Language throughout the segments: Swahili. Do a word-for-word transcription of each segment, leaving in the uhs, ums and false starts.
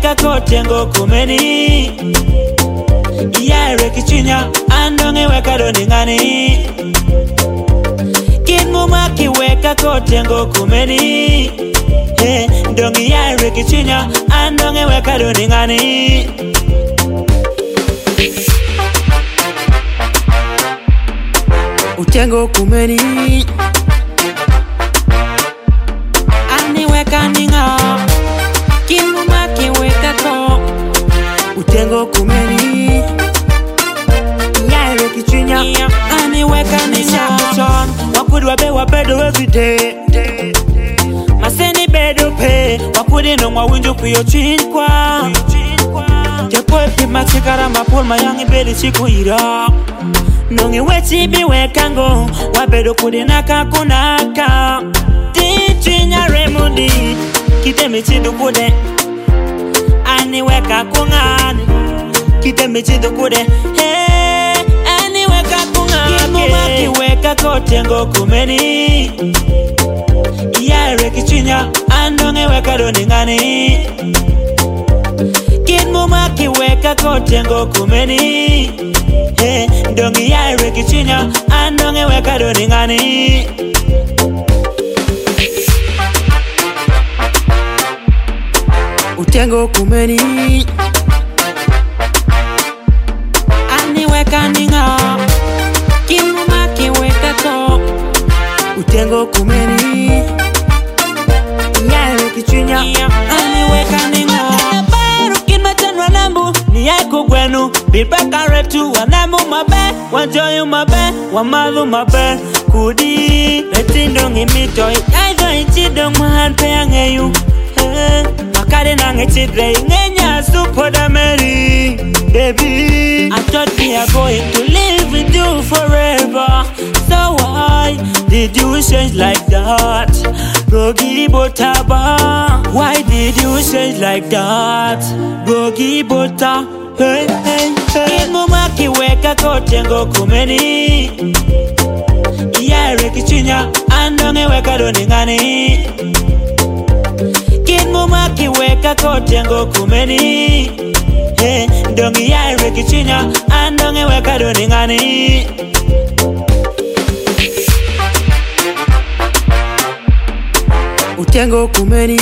weka kote ngo kumeni Yare kichinya andonge weka doningani Kinmuma kiweka kote ngo kumeni Hey, ndongi yare kichinya andonge weka doningani Utengo kumeni Ani weka ninga Kinmuma kiweka ko Utengo kumeni Yare kichinya Ani weka ninga Wakudi wabe wabedo everyday Maseni bedo pe Wakudi no mwa winju kuyo chinkwa Jepo epi machikara mapol mayangi beli chiku ira Nongi wechi biwe kango Wabedo kudi naka kunaka Tichinya remundi Kite michidu kude Ani weka kungani Kite michidu kude Hey, ani weka kungani Kimuma kiweka kote ngo kumeni Yare kichinya andonge weka doningani Kimuma kiweka kote ngo kumeni Hey, ndongi yare kichinya andonge weka doningani Utengo kumeni Ani weka ninga Kimuma kiweka ko Utengo kumeni Yare kichinya Ani weka ninga Baru kinmachanwa nambu Ni yako gwenu Bibeka retu Wanamu mabe Wanjoyu mabe Wamadhu mabe Kudi Letindongi mitoi Aido ichido mwahan peyangeyu Makade nange chidre Ngenya supo da meri Baby I thought we are going to live with you forever So why did you change like that? Gogi Botaba Why did you change like that? Gogi Bota Hey, hey, hey Kinmuma kiweka kote ngo kumeni Yare kichinya andonge weka doningani Kinmuma kiweka kote ngo kumeni Hey, ndongi yare kichinya andonge weka doningani Utengo kumeni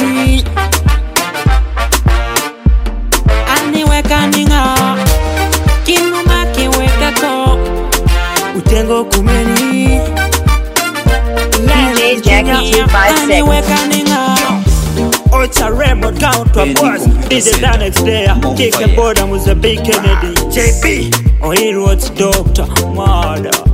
Ani weka ninga Kinmuma kiweka ko Utengo kumeni D J Jackie two five Ani six. weka ninga Ocha remote count to a boss This is the next day Kick the board and was a big Kennedy J P Oh, he wrote Doctor Murder